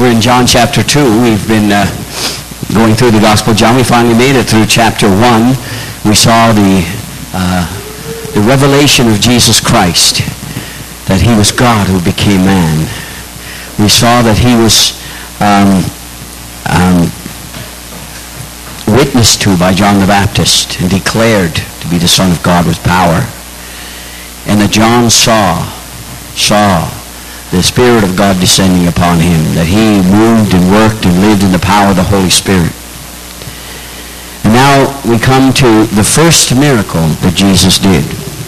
We're in John chapter 2. We've been going through the Gospel of John. We finally made it through chapter 1. We saw the revelation of Jesus Christ, that he was God who became man. We saw that he was witnessed to by John the Baptist and declared to be the Son of God with power. And that John saw the Spirit of God descending upon him, that he moved and worked and lived in the power of the Holy Spirit. And now we come to the first miracle that Jesus did.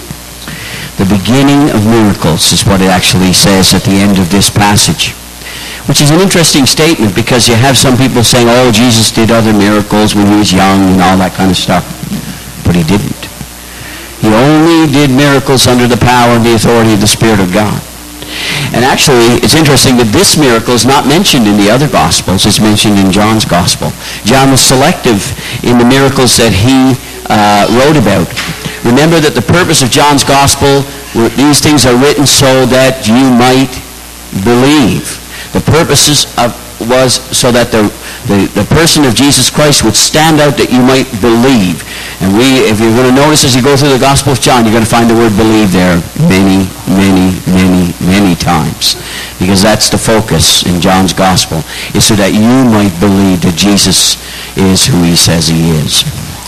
The beginning of miracles is what it actually says at the end of this passage, which is an interesting statement because you have some people saying, oh, Jesus did other miracles when he was young and all that kind of stuff. But he didn't. He only did miracles under the power and the authority of the Spirit of God. And actually, it's interesting that this miracle is not mentioned in the other Gospels. It's mentioned in John's Gospel. John was selective in the miracles that he wrote about. Remember that the purpose of John's Gospel, these things are written so that you might believe. The purpose was so that the person of Jesus Christ would stand out, that you might believe. And if you're going to notice as you go through the Gospel of John, you're going to find the word believe there many, many, many, many times. Because that's the focus in John's Gospel, is so that you might believe that Jesus is who he says he is.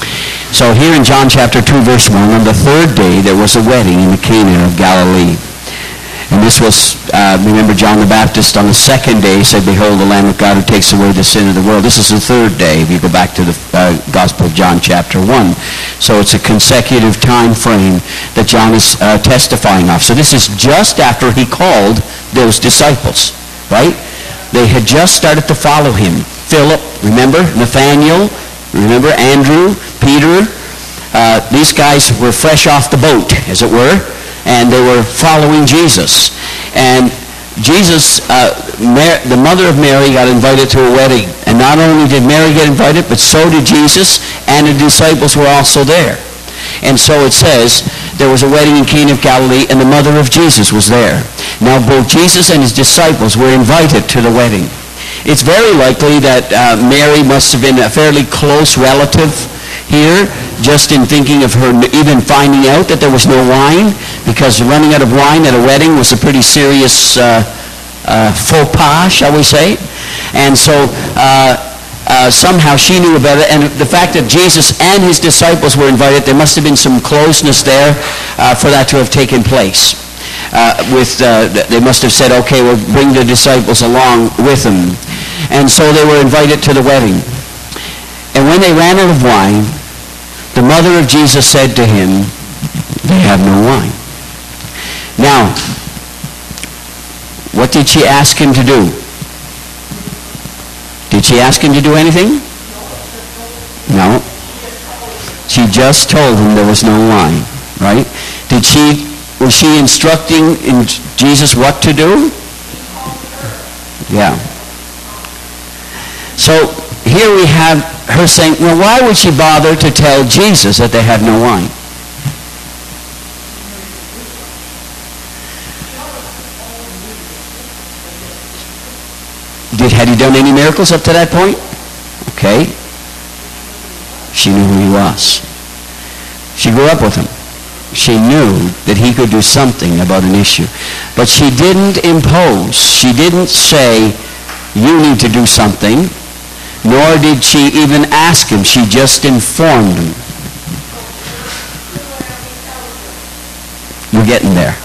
So here in John chapter 2, verse 1, on the third day there was a wedding in Cana of Galilee. And this was, remember John the Baptist on the second day said, behold, the Lamb of God who takes away the sin of the world. This is the third day if you go back to the Gospel of John chapter 1. So it's a consecutive time frame that John is testifying of. So this is just after he called those disciples, right? They had just started to follow him. Philip, remember? Nathaniel, remember? Andrew, Peter. These guys were fresh off the boat, as it were. And they were following Jesus. And Jesus, the mother of Mary, got invited to a wedding. And not only did Mary get invited, but so did Jesus, and the disciples were also there. And so it says, there was a wedding in Cana of Galilee, and the mother of Jesus was there. Now both Jesus and his disciples were invited to the wedding. It's very likely that Mary must have been a fairly close relative here, just in thinking of her even finding out that there was no wine, because running out of wine at a wedding was a pretty serious faux pas, shall we say. And so somehow she knew about it, and the fact that Jesus and his disciples were invited, there must have been some closeness there for that to have taken place. They must have said, okay, we'll bring the disciples along with them. And so they were invited to the wedding. And when they ran out of wine, the mother of Jesus said to him, they have no wine. Now, what did she ask him to do? Did she ask him to do anything? No. She just told him there was no wine, right? Was she instructing Jesus what to do? Yeah. So here we have her saying, well, why would she bother to tell Jesus that they have no wine? Had he done any miracles up to that point? Okay. She knew who he was. She grew up with him. She knew that he could do something about an issue. But she didn't impose. She didn't say, you need to do something. Nor did she even ask him. She just informed him. We're getting there.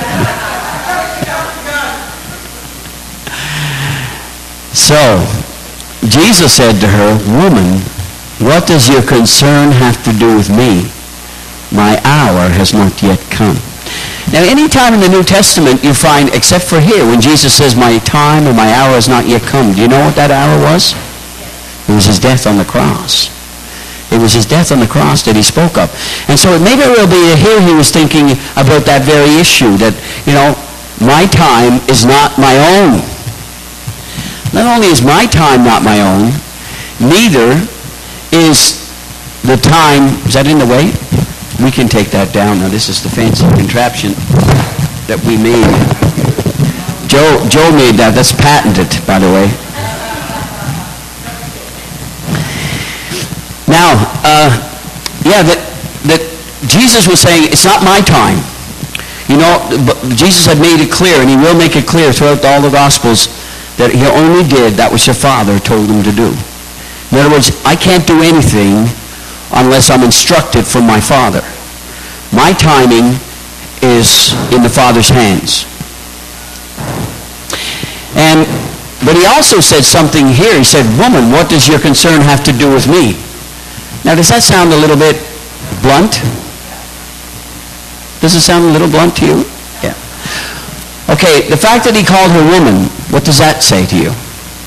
So, Jesus said to her, woman, what does your concern have to do with me? My hour has not yet come. Now, any time in the New Testament you find, except for here, when Jesus says, my time or my hour has not yet come, do you know what that hour was? It was his death on the cross. It was his death on the cross that he spoke of. And so it may very well be that here he was thinking about that very issue, that, my time is not my own. Not only is my time not my own, neither is the time, is that in the way? We can take that down. Now this is the fancy contraption that we made. Joe made that. That's patented, by the way. Now, that Jesus was saying, it's not my time. You know, but Jesus had made it clear, and he will make it clear throughout all the Gospels, that he only did that which the Father told him to do. In other words, I can't do anything unless I'm instructed from my Father. My timing is in the Father's hands. But he also said something here. He said, woman, what does your concern have to do with me? Now, does that sound a little bit blunt? Does it sound a little blunt to you? Yeah. Okay, the fact that he called her woman, what does that say to you?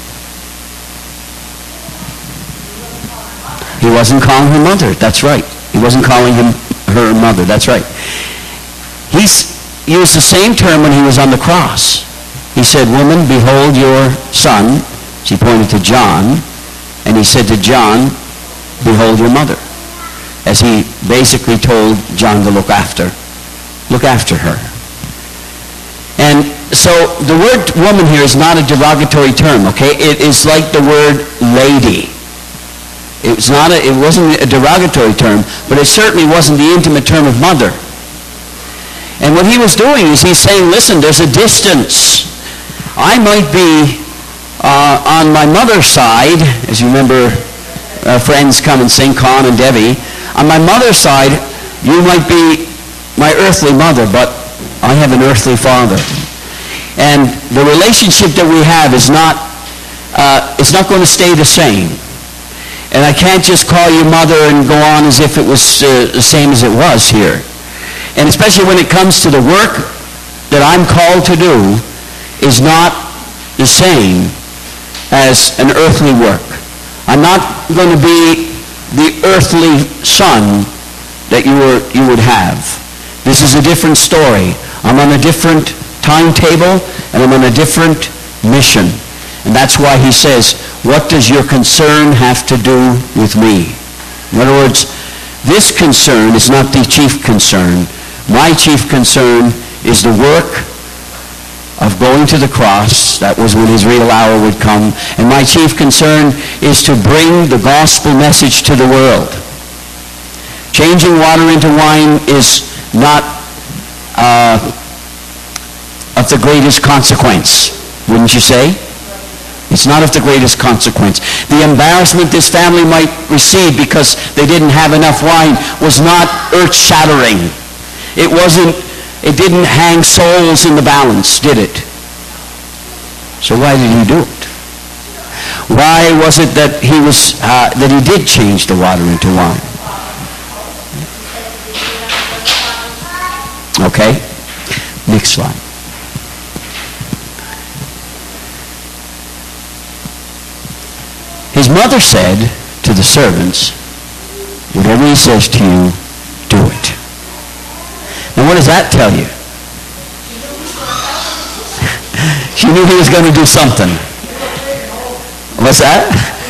He wasn't calling her mother. That's right. He wasn't calling her mother. That's right. He used the same term when he was on the cross. He said, woman, behold your son. She pointed to John. And he said to John, behold your mother. As he basically told John to look after her. And so the word woman here is not a derogatory term, okay? It is like the word lady. It wasn't a derogatory term, but it certainly wasn't the intimate term of mother. And what he was doing is he's saying, listen, there's a distance. I might be on my mother's side, as you remember, friends come and sing, Con and Debbie. On my mother's side, you might be my earthly mother, but I have an earthly father. And the relationship that we have is not going to stay the same. And I can't just call you mother and go on as if it was the same as it was here. And especially when it comes to the work that I'm called to do is not the same as an earthly work. I'm not going to be the earthly son that you would have. This is a different story. I'm on a different timetable and I'm on a different mission. And that's why he says, what does your concern have to do with me? In other words, this concern is not the chief concern. My chief concern is the work of going to the cross. That was when his real hour would come. And my chief concern is to bring the gospel message to the world. Changing water into wine is not of the greatest consequence, wouldn't you say? It's not of the greatest consequence. The embarrassment this family might receive because they didn't have enough wine was not earth-shattering. It didn't hang souls in the balance, did it? So why did he do it? Why was it that he did change the water into wine? Okay, next slide. His mother said to the servants, whatever he says to you, do it. Now what does that tell you? She knew he was going to do something. What's that?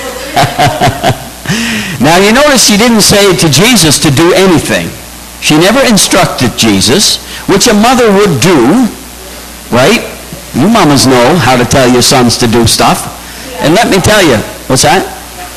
Now you notice she didn't say to Jesus to do anything. She never instructed Jesus, which a mother would do, right? You mamas know how to tell your sons to do stuff. And let me tell you, what's that?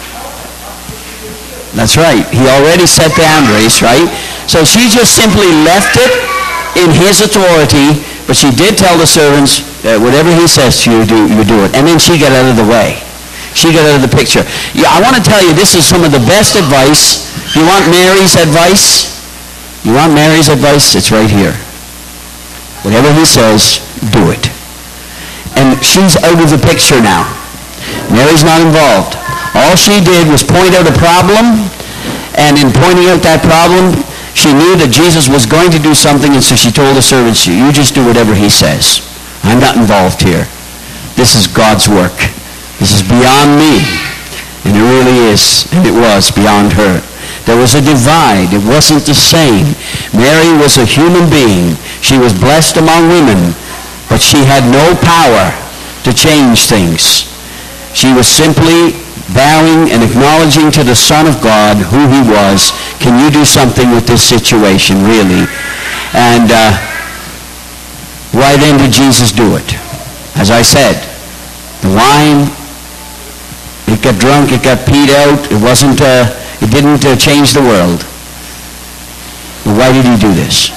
That's right. He already set boundaries, right? So she just simply left it in his authority, but she did tell the servants that whatever he says to you, you do it. And then she got out of the way. She got out of the picture. Yeah, I want to tell you, this is some of the best advice. You want Mary's advice? You want Mary's advice? It's right here. Whatever he says, do it. And she's out of the picture now. Mary's not involved. All she did was point out a problem, and in pointing out that problem, she knew that Jesus was going to do something, and so she told the servants, you just do whatever he says. I'm not involved here. This is God's work. This is beyond me. And it really is, and it was beyond her. There was a divide. It wasn't the same. Mary was a human being. She was blessed among women, but she had no power to change things. She was simply bowing and acknowledging to the Son of God who he was. Can you do something with this situation, really? And why then did Jesus do it? As I said, the wine, it got drunk, it got peed out. It wasn't It didn't change the world. Why did he do this?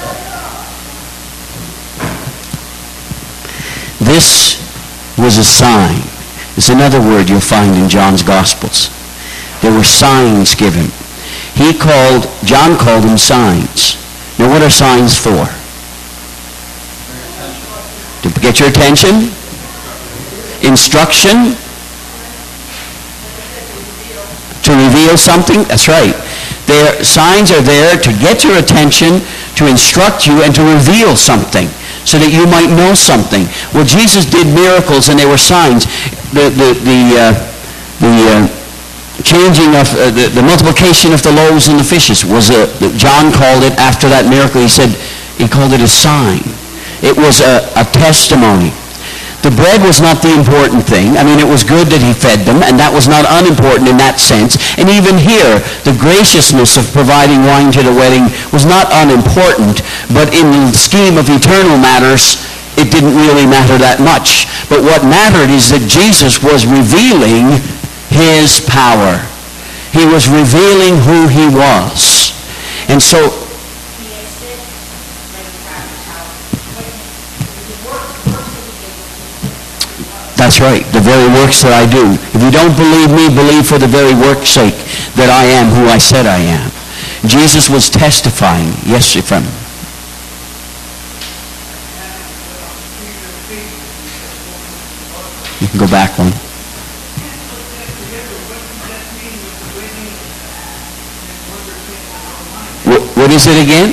This was a sign. It's another word you'll find in John's Gospels. There were signs given. John called them signs. Now what are signs for? To get your attention? Instruction? To reveal something? That's right. Signs are there to get your attention, to instruct you, and to reveal something, so that you might know something. Well, Jesus did miracles, and they were signs. The changing of the multiplication of the loaves and the fishes was John called it, after that miracle, he called it a sign. It was a testimony. The bread was not the important thing. I mean, it was good that he fed them, and that was not unimportant in that sense. And even here, the graciousness of providing wine to the wedding was not unimportant, but in the scheme of eternal matters, it didn't really matter that much. But what mattered is that Jesus was revealing his power. He was revealing who he was. And so, that's right, the very works that I do. If you don't believe me, believe for the very work's sake that I am who I said I am. Jesus was testifying. Yes, Ephraim. You can go back one. What is it again?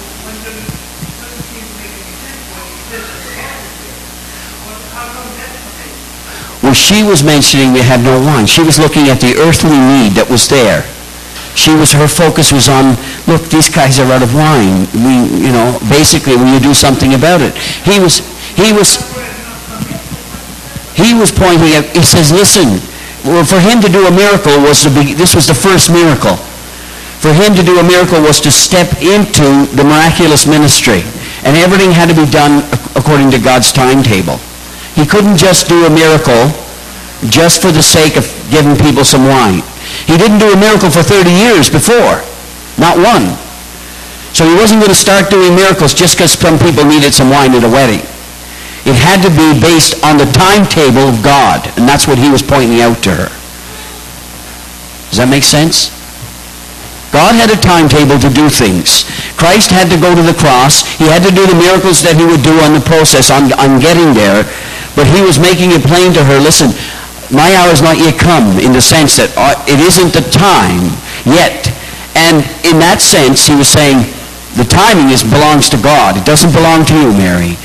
Well, she was mentioning they had no wine. She was looking at the earthly need that was there. Her focus was on, look, these guys are out of wine. Basically, will you do something about it? He was pointing out, he says, listen, well, for him to do a miracle this was the first miracle. For him to do a miracle was to step into the miraculous ministry. And everything had to be done according to God's timetable. He couldn't just do a miracle just for the sake of giving people some wine. He didn't do a miracle for 30 years before. Not one. So he wasn't going to start doing miracles just because some people needed some wine at a wedding. It had to be based on the timetable of God. And that's what he was pointing out to her. Does that make sense? God had a timetable to do things. Christ had to go to the cross. He had to do the miracles that he would do on the process, on getting there. But he was making it plain to her, listen, my hour is not yet come, in the sense that it isn't the time yet. And in that sense, he was saying, the timing belongs to God. It doesn't belong to you, Mary.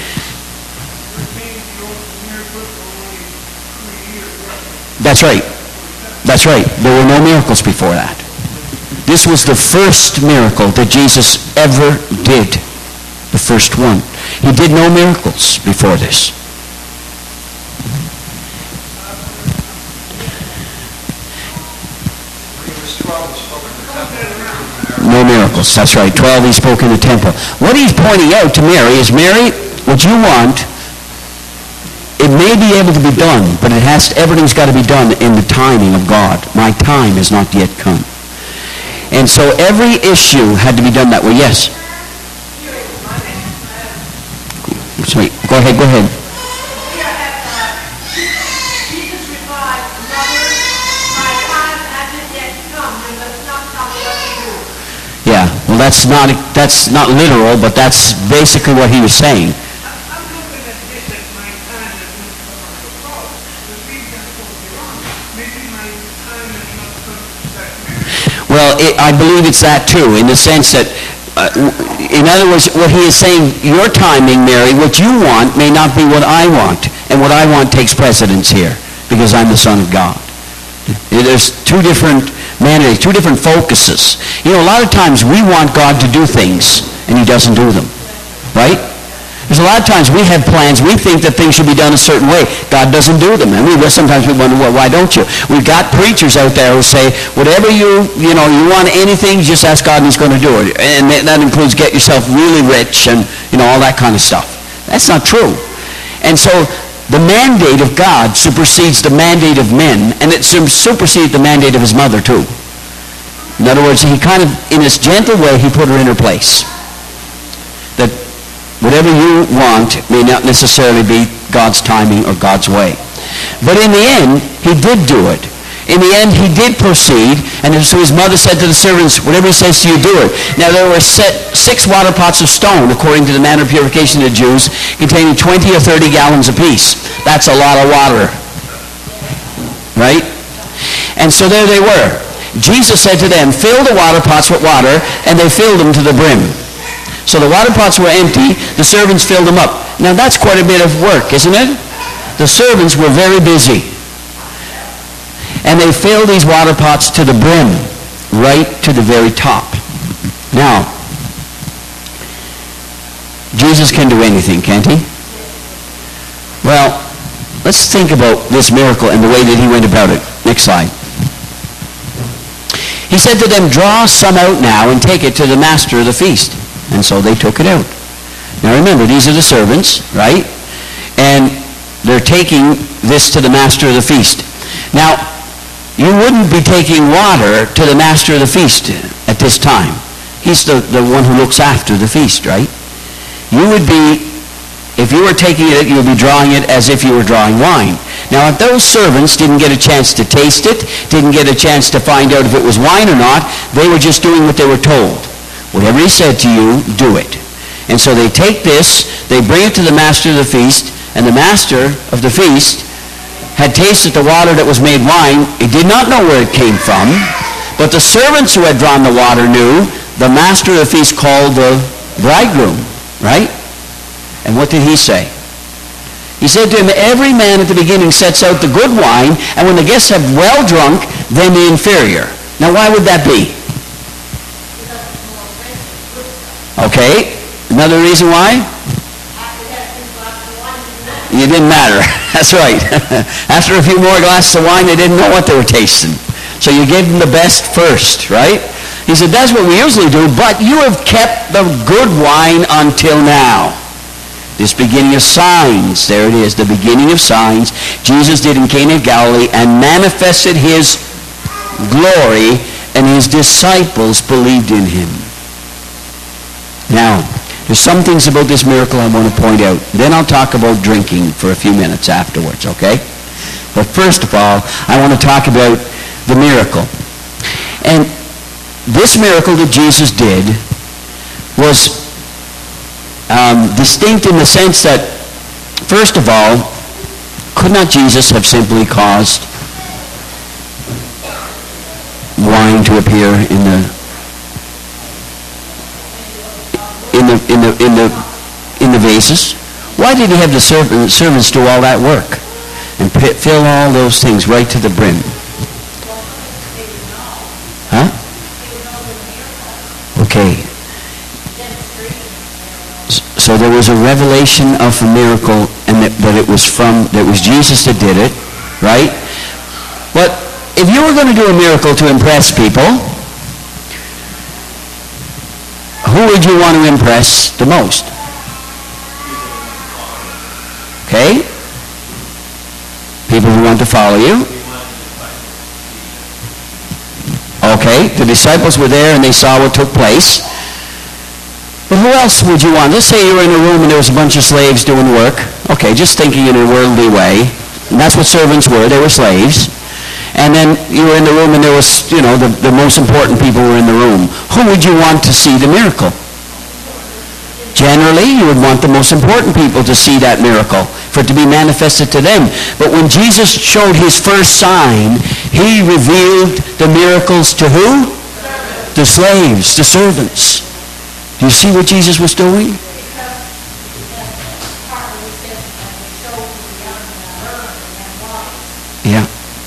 That's right. That's right. There were no miracles before that. This was the first miracle that Jesus ever did. The first one. He did no miracles before this. No miracles. That's right. 12 he spoke in the temple. What he's pointing out to Mary is, Mary, what you want, it may be able to be done, but everything's got to be done in the timing of God. My time has not yet come. And so every issue had to be done that way. Yes? Sweet. Go ahead. Yeah, well that's not literal, but that's basically what he was saying. Well, I believe it's that too, in the sense that, in other words, what he is saying, your timing, Mary, what you want may not be what I want, and what I want takes precedence here, because I'm the Son of God. There's two different mandates, two different focuses. A lot of times we want God to do things, and he doesn't do them, right? There's a lot of times we have plans, we think that things should be done a certain way. God doesn't do them. And sometimes we wonder, well, why don't you? We've got preachers out there who say, whatever you want anything, just ask God and he's going to do it. And that includes get yourself really rich and, all that kind of stuff. That's not true. And so the mandate of God supersedes the mandate of men, and it supersedes the mandate of his mother too. In other words, he kind of, in this gentle way, he put her in her place. That whatever you want may not necessarily be God's timing or God's way. But in the end, he did do it. In the end, he did proceed, and so his mother said to the servants, whatever he says to you, do it. Now, there were 6 water pots of stone, according to the manner of purification of the Jews, containing 20 or 30 gallons apiece. That's a lot of water. Right? And so there they were. Jesus said to them, fill the water pots with water, and they filled them to the brim. So the water pots were empty, the servants filled them up. Now, that's quite a bit of work, isn't it? The servants were very busy. And they filled these water pots to the brim, right to the very top. Now, Jesus can do anything, can't he? Well, let's think about this miracle and the way that he went about it. Next slide. He said to them, draw some out now and take it to the master of the feast. And so they took it out. Now remember, these are the servants, right? And they're taking this to the master of the feast. Now, you wouldn't be taking water to the master of the feast at this time. He's the one who looks after the feast, right? You would be, if you were taking it, you would be drawing it as if you were drawing wine. Now, if those servants didn't get a chance to taste it, didn't get a chance to find out if it was wine or not, they were just doing what they were told. Whatever he said to you, do it. And so they take this, they bring it to the master of the feast, and the master of the feast had tasted the water that was made wine. He did not know where it came from, but the servants who had drawn the water knew. The master of the feast called the bridegroom, right? And what did he say? He said to him, every man at the beginning sets out the good wine, and when the guests have well drunk, then the inferior. Now, why would that be? Okay, another reason why? It didn't matter. That's right. After a few more glasses of wine, they didn't know what they were tasting. So you gave them the best first, right? He said, that's what we usually do, but you have kept the good wine until now. This beginning of signs, there it is, the beginning of signs, Jesus did in Cana of Galilee and manifested his glory, and his disciples believed in him. Now, there's some things about this miracle I want to point out. Then I'll talk about drinking for a few minutes afterwards, okay? But first of all, I want to talk about the miracle. And this miracle that Jesus did was distinct in the sense that, first of all, could not Jesus have simply caused wine to appear in the vases? Why did he have the servants do all that work and fill all those things right to the brim? Huh? Okay. So there was a revelation of a miracle, and that it was Jesus that did it, right? But if you were going to do a miracle to impress people, who would you want to impress the most? Okay? People who want to follow you. Okay, the disciples were there and they saw what took place. But who else would you want? Let's say you were in a room and there was a bunch of slaves doing work. Okay, just thinking in a worldly way. And that's what servants were. They were slaves. And then you were in the room and there was, the most important people were in the room. Who would you want to see the miracle? Generally, you would want the most important people to see that miracle, for it to be manifested to them. But when Jesus showed his first sign, he revealed the miracles to who? The slaves, the servants. Do you see what Jesus was doing? Yeah.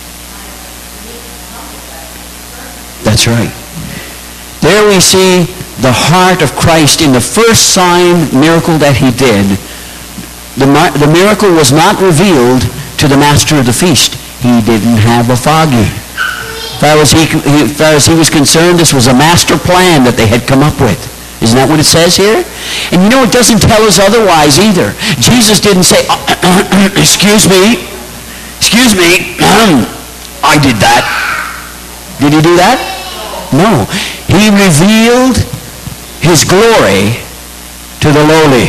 That's right. There we see the heart of Christ in the first sign miracle that he did. The miracle was not revealed to the master of the feast. He didn't have a foggy. As far as he was concerned, this was a master plan that they had come up with. Isn't that what it says here? And it doesn't tell us otherwise either. Jesus didn't say, excuse me, I did that. Did he do that? No. He revealed his glory to the lowly,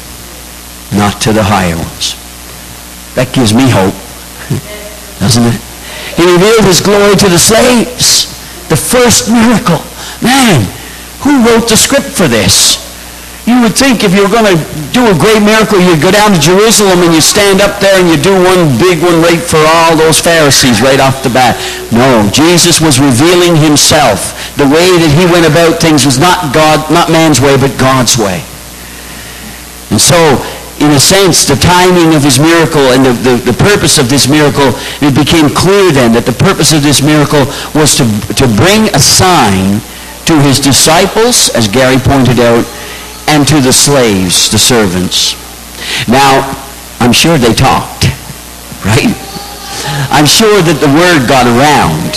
not to the higher ones. That gives me hope, doesn't it? He revealed his glory to the slaves. The first miracle. Man, who wrote the script for this? You would think if you were going to do a great miracle, you'd go down to Jerusalem and you stand up there and you do one big one right for all those Pharisees right off the bat. No, Jesus was revealing himself. The way that he went about things was not man's way, but God's way. And so, in a sense, the timing of his miracle and the purpose of this miracle, it became clear then that the purpose of this miracle was to bring a sign to his disciples, as Gary pointed out, and to the slaves, the servants. Now, I'm sure they talked, right? I'm sure that the word got around.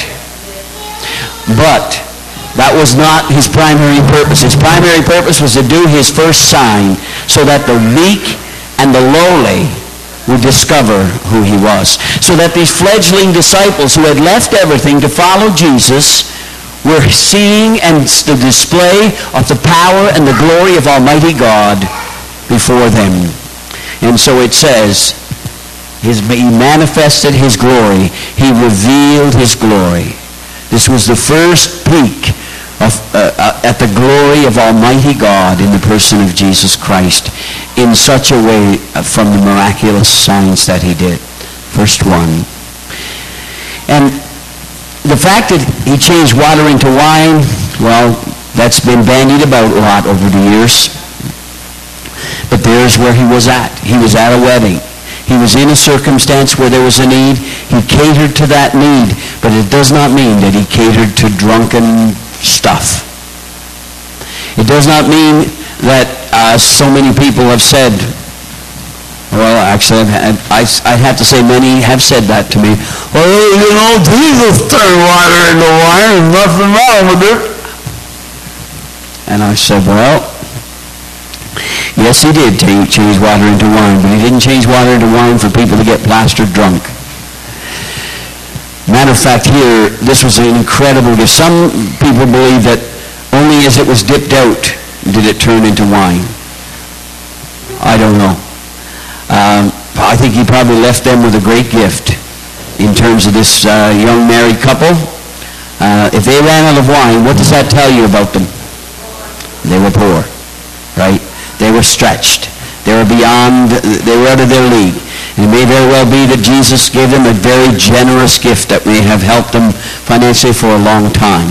But that was not his primary purpose. His primary purpose was to do his first sign so that the weak and the lowly would discover who he was. So that these fledgling disciples who had left everything to follow Jesus were seeing and the display of the power and the glory of Almighty God before them. And so it says, he manifested his glory. He revealed his glory. This was the first peek at the glory of Almighty God in the person of Jesus Christ in such a way from the miraculous signs that he did. First one. And the fact that he changed water into wine, well, that's been bandied about a lot over the years. But there's where he was at. He was at a wedding. He was in a circumstance where there was a need. He catered to that need, but it does not mean that he catered to drunken stuff. It does not mean that so many people have said, well, actually, I'd have to say many have said that to me. Well, you know, Jesus turned water into wine and nothing wrong with it. And I said, well, yes, he did change water into wine, but he didn't change water into wine for people to get plastered drunk. Matter of fact, here, this was an incredible gift. Some people believe that only as it was dipped out did it turn into wine. I don't know. I think he probably left them with a great gift in terms of this young married couple. If they ran out of wine, what does that tell you about them? They were poor, right? They were stretched. They were out of their league. And it may very well be that Jesus gave them a very generous gift that may have helped them financially for a long time.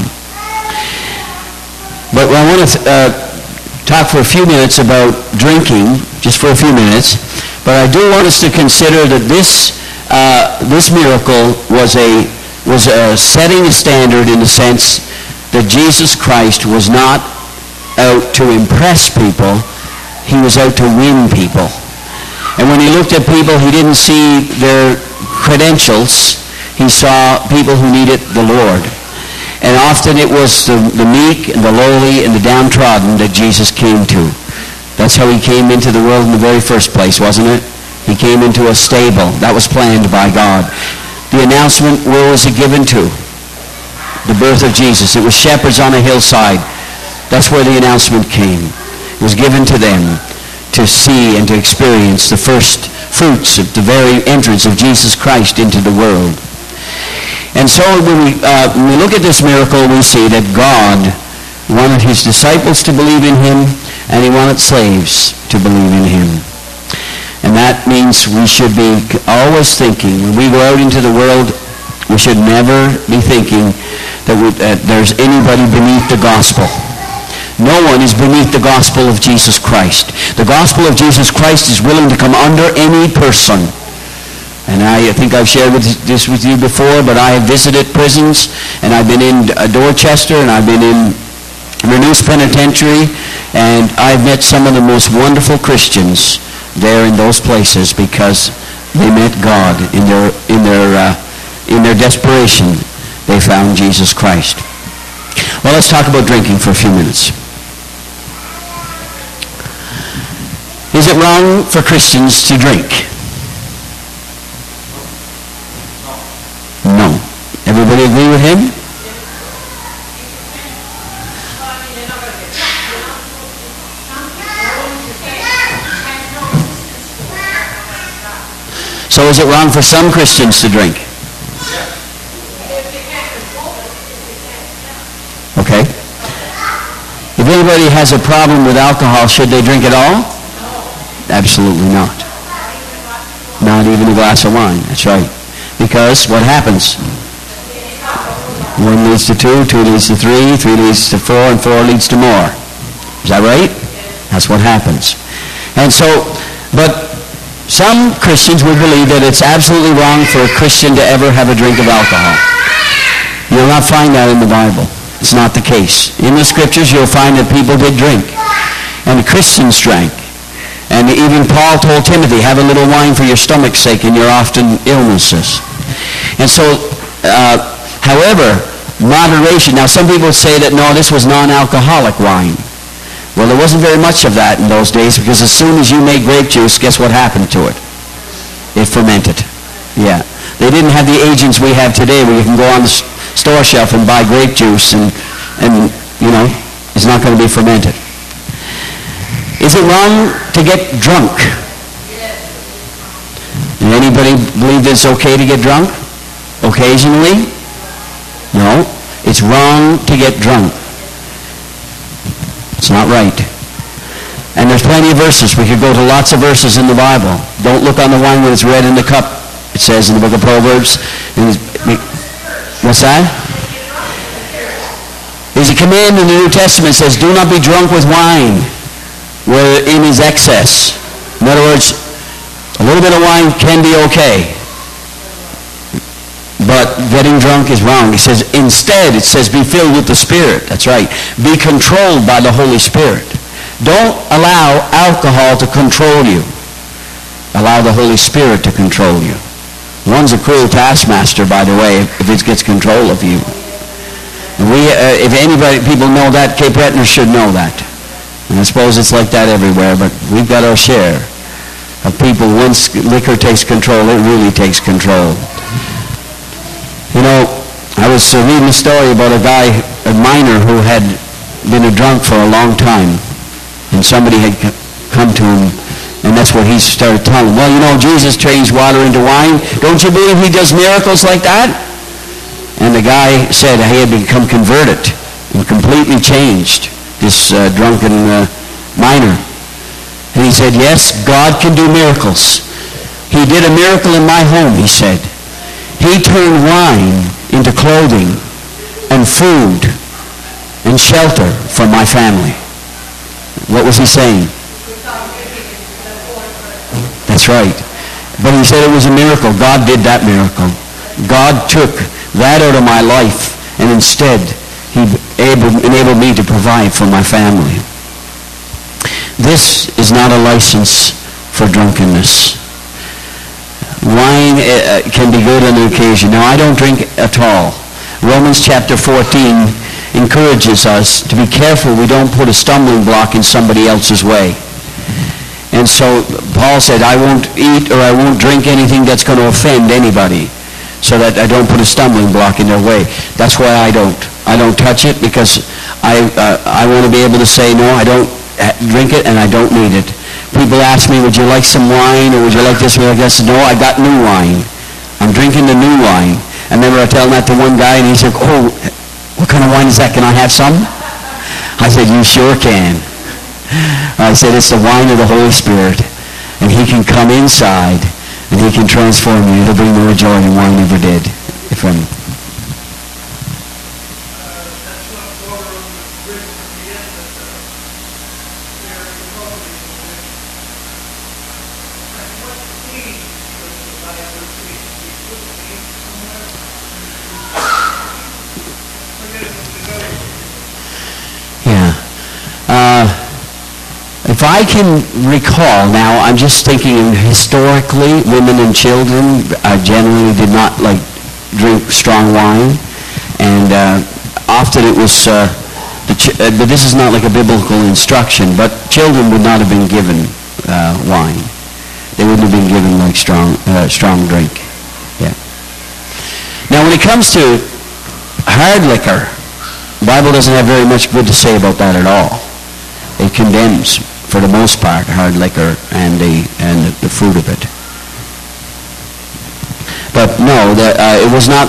But I want to talk for a few minutes about drinking, just for a few minutes. But I do want us to consider that this miracle was setting a standard in the sense that Jesus Christ was not out to impress people. He was out to win people. And when he looked at people, he didn't see their credentials. He saw people who needed the Lord. And often it was the meek and the lowly and the downtrodden that Jesus came to. That's how he came into the world in the very first place, wasn't it? He came into a stable. That was planned by God. The announcement, where was it given to? The birth of Jesus. It was shepherds on a hillside. That's where the announcement came. It was given to them to see and to experience the first fruits of the very entrance of Jesus Christ into the world. And so when we look at this miracle, we see that God wanted his disciples to believe in him, and he wanted slaves to believe in him. And that means we should be always thinking, when we go out into the world, we should never be thinking that there's anybody beneath the gospel. No one is beneath the gospel of Jesus Christ. The gospel of Jesus Christ is willing to come under any person. And I think I've shared this with you before, but I have visited prisons, and I've been in Dorchester, and I've been in Renews Penitentiary, and I've met some of the most wonderful Christians there in those places because they met God in their desperation. They found Jesus Christ. Well, let's talk about drinking for a few minutes. Is it wrong for Christians to drink? No. Everybody agree with him? is it wrong for some Christians to drink? Okay. If anybody has a problem with alcohol, should they drink at all? Absolutely not. Not even a glass of wine. That's right. Because what happens? 1 leads to 2, 2 leads to 3, 3 leads to 4, and 4 leads to more. Is that right? That's what happens. And so, but some Christians would believe that it's absolutely wrong for a Christian to ever have a drink of alcohol. You'll not find that in the Bible. It's not the case. In the Scriptures, you'll find that people did drink. And the Christians drank. And even Paul told Timothy, have a little wine for your stomach's sake and your often illnesses. And so, however, moderation. Now, some people say that, no, this was non-alcoholic wine. Well, there wasn't very much of that in those days, because as soon as you made grape juice, guess what happened to it? It fermented. Yeah. They didn't have the agents we have today where you can go on the store shelf and buy grape juice and you know, it's not going to be fermented. Is it wrong to get drunk? Does anybody believe that it's okay to get drunk? Occasionally? No. It's wrong to get drunk. It's not right. And there's plenty of verses. We could go to lots of verses in the Bible. Don't look on the wine when it's red in the cup, it says in the book of Proverbs. What's that? There's a command in the New Testament that says, do not be drunk with wine wherein is excess. In other words, a little bit of wine can be okay, but getting drunk is wrong. He says, instead, it says, be filled with the Spirit. That's right. Be controlled by the Holy Spirit. Don't allow alcohol to control you. Allow the Holy Spirit to control you. One's a cruel taskmaster, by the way, if it gets control of you. And if people know that, Cape Bretoners should know that. And I suppose it's like that everywhere, but we've got our share of people. Once liquor takes control, it really takes control. You know, I was reading a story about a guy, a miner, who had been a drunk for a long time. And somebody had come to him, and that's what he started telling him. Well, you know, Jesus changed water into wine. Don't you believe he does miracles like that? And the guy said he had become converted and completely changed, this drunken miner. And he said, yes, God can do miracles. He did a miracle in my home, he said. He turned wine into clothing and food and shelter for my family. What was he saying? That's right. But he said it was a miracle. God did that miracle. God took that out of my life, and instead he enabled me to provide for my family. This is not a license for drunkenness. Wine can be good on occasion. Now, I don't drink at all. Romans chapter 14 encourages us to be careful we don't put a stumbling block in somebody else's way. And so Paul said, I won't eat or I won't drink anything that's going to offend anybody, so that I don't put a stumbling block in their way. That's why I don't touch it, because I want to be able to say, no, I don't drink it and I don't need it. People ask me, would you like some wine, or would you like this? I said, no, I got new wine. I'm drinking the new wine. I remember I telling that to one guy, and he said, oh, what kind of wine is that? Can I have some? I said, you sure can. I said, it's the wine of the Holy Spirit, and he can come inside, and he can transform you. It'll bring more joy than wine ever did. If I can recall, now I'm just thinking historically, women and children generally did not drink strong wine, and often it was, but this is not like a biblical instruction, but children would not have been given wine. They wouldn't have been given strong drink. Yeah. Now when it comes to hard liquor, the Bible doesn't have very much good to say about that at all. It condemns, for the most part, hard liquor and the fruit of it. But no, it was not...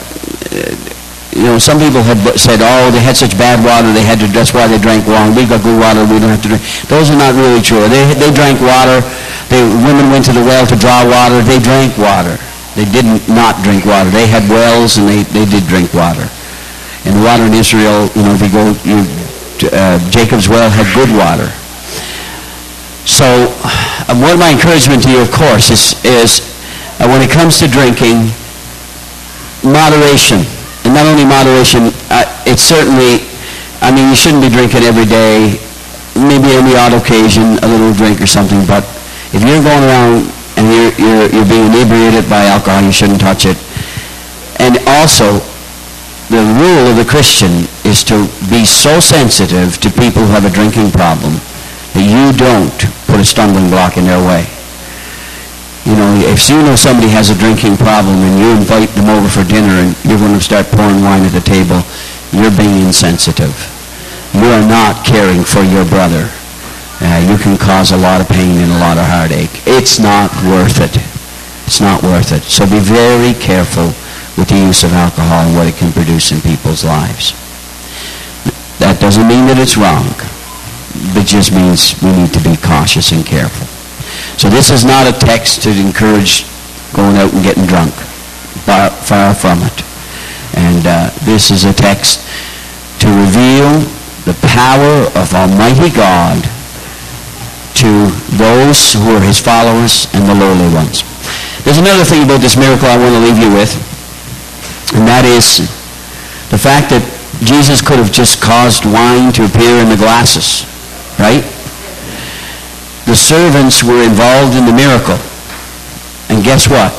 some people had said, oh, they had such bad water, that's why they drank wrong. We got good water, we don't have to drink. Those are not really true. They drank water. Women went to the well to draw water. They drank water. They didn't not drink water. They had wells, and they did drink water. And the water in Israel, if you go, Jacob's well had good water. So, one of my encouragement to you, of course, is when it comes to drinking, moderation. And not only moderation, it's certainly, you shouldn't be drinking every day, maybe on the odd occasion, a little drink or something, but if you're going around and you're being inebriated by alcohol, you shouldn't touch it. And also, the rule of the Christian is to be so sensitive to people who have a drinking problem that you don't put a stumbling block in their way. If you know somebody has a drinking problem and you invite them over for dinner and you're going to start pouring wine at the table, you're being insensitive. You are not caring for your brother. You can cause a lot of pain and a lot of heartache. It's not worth it. It's not worth it. So be very careful with the use of alcohol and what it can produce in people's lives. That doesn't mean that it's wrong. It just means we need to be cautious and careful. So this is not a text to encourage going out and getting drunk. Far from it. And this is a text to reveal the power of Almighty God to those who are his followers and the lowly ones. There's another thing about this miracle I want to leave you with, and that is the fact that Jesus could have just caused wine to appear in the glasses, right? The servants were involved in the miracle. And guess what?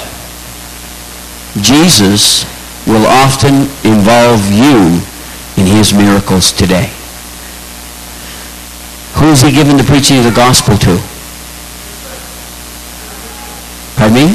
Jesus will often involve you in his miracles today. Who is he giving the preaching of the gospel to? Pardon me?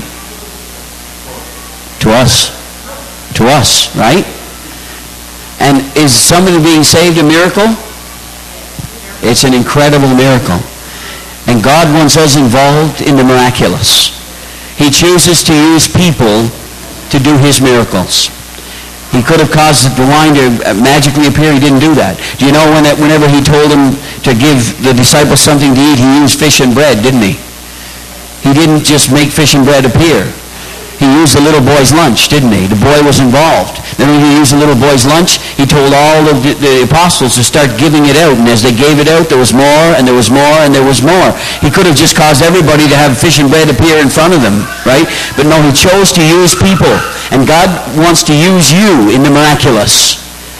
To us. To us, right? And is somebody being saved a miracle? It's an incredible miracle. And God wants us involved in the miraculous. He chooses to use people to do his miracles. He could have caused the wine to magically appear. He didn't do that. Do you know whenever he told them to give the disciples something to eat, he used fish and bread, didn't he? He didn't just make fish and bread appear. He used the little boy's lunch, didn't he? The boy was involved. Then when he used the little boy's lunch, he told all of the apostles to start giving it out. And as they gave it out, there was more, and there was more, and there was more. He could have just caused everybody to have fish and bread appear in front of them, right? But no, he chose to use people. And God wants to use you in the miraculous.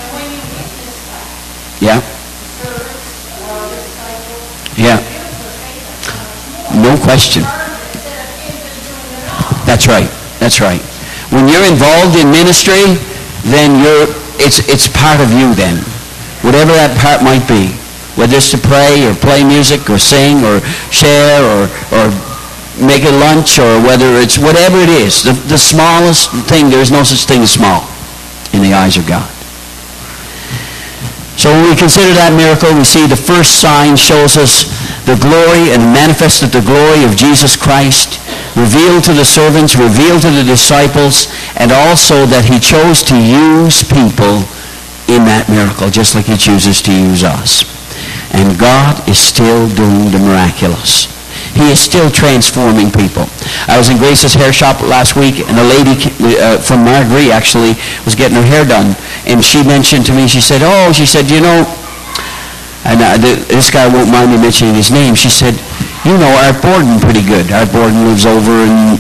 Yeah? Yeah. No question. That's right. That's right. When you're involved in ministry, then it's part of you then. Whatever that part might be. Whether it's to pray or play music or sing or share or make a lunch or whether it's whatever it is. The smallest thing, there is no such thing as small in the eyes of God. So when we consider that miracle, we see the first sign shows us the glory and manifested the glory of Jesus Christ, revealed to the servants, revealed to the disciples, and also that he chose to use people in that miracle, just like he chooses to use us. And God is still doing the miraculous. He is still transforming people. I was in Grace's hair shop last week, and a lady from Marguerite actually was getting her hair done. And she mentioned to me, she said, you know, and this guy won't mind me mentioning his name. She said, you know Art Borden pretty good. Art Borden lives over in,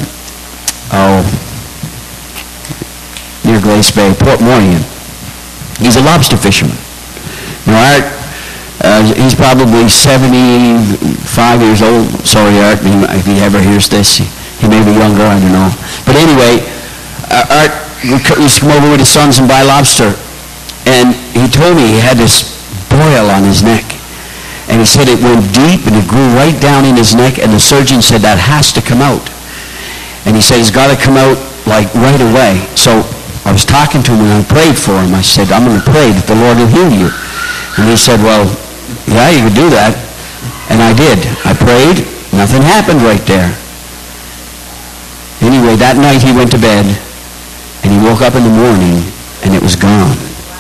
near Glace Bay, Port Moyan. He's a lobster fisherman. Now, Art, he's probably 75 years old. Sorry, Art, if he ever hears this. He may be younger, I don't know. But anyway, Art used to come over with his sons and buy lobster. And he told me he had this boil on his neck. And he said it went deep and it grew right down in his neck, and the surgeon said that has to come out. And he said it's got to come out like right away. So I was talking to him and I prayed for him. I said, I'm going to pray that the Lord will heal you. And he said, well, yeah, you could do that. And I did. I prayed. Nothing happened right there. Anyway, that night he went to bed, and he woke up in the morning, and it was gone.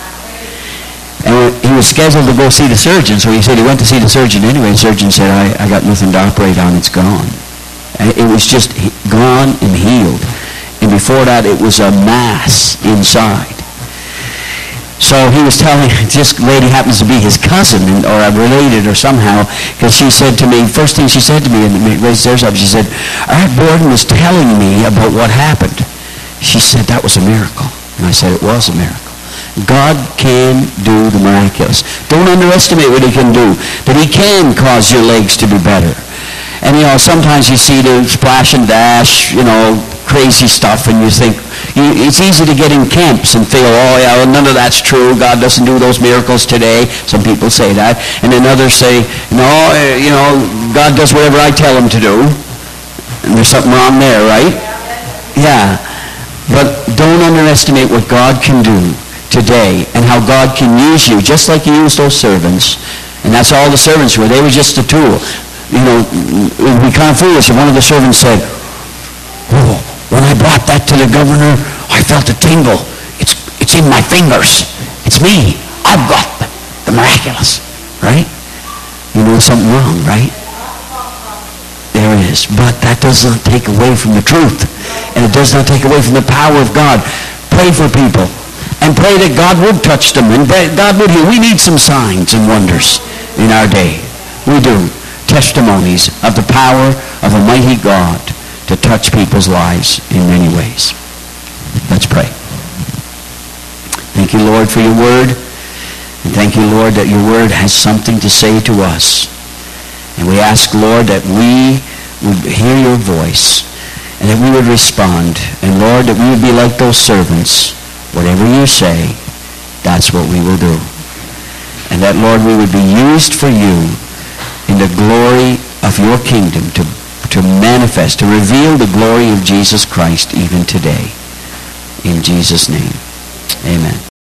And he was scheduled to go see the surgeon, so he said he went to see the surgeon anyway. The surgeon said, I got nothing to operate on, it's gone. And it was just gone and healed. And before that, it was a mass inside. So he was telling, this lady happens to be his cousin, or related or somehow, because she said to me, first thing she said to me, and raised theirs up, she said, Art Borden was telling me about what happened. She said, that was a miracle. And I said, it was a miracle. God can do the miraculous. Don't underestimate what he can do. That he can cause your legs to be better. And, sometimes you see the splash and dash, crazy stuff, and you think, it's easy to get in camps and feel, oh, yeah, well, none of that's true. God doesn't do those miracles today. Some people say that. And then others say, no, God does whatever I tell him to do. And there's something wrong there, right? Yeah. But don't underestimate what God can do today and how God can use you, just like he used those servants. And that's all the servants were. They were just a tool. It would be kind of foolish if one of the servants said, oh, when I brought that to the governor, I felt a tingle. It's in my fingers. It's me. I've got the miraculous. Right? Something wrong, right? There it is. But that does not take away from the truth. And it does not take away from the power of God. Pray for people. And pray that God would touch them and God would heal. We need some signs and wonders in our day. We do. Testimonies of the power of a mighty God to touch people's lives in many ways. Let's pray. Thank you, Lord, for your word. And thank you, Lord, that your word has something to say to us. And we ask, Lord, that we would hear your voice and that we would respond. And, Lord, that we would be like those servants. Whatever you say, that's what we will do. And that, Lord, we would be used for you in the glory of your kingdom to manifest, to reveal the glory of Jesus Christ even today. In Jesus' name, amen.